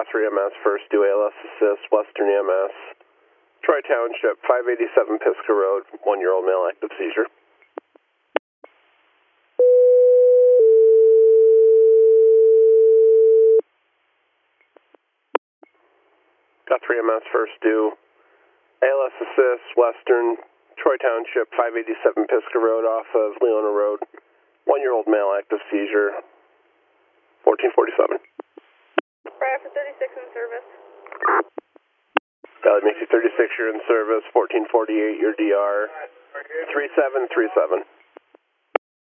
Guthrie EMS, first due ALS assist, Western EMS, Troy Township, 587 Pisgah Road, 1-year-old male active seizure. Guthrie EMS, first due ALS assist, Western, Troy Township, 587 Pisgah Road off of Leona Road, 1-year-old male active seizure, 1447. Right after 36 in service. Valley Mixie 36, you're in service, 1448, your DR, 3737.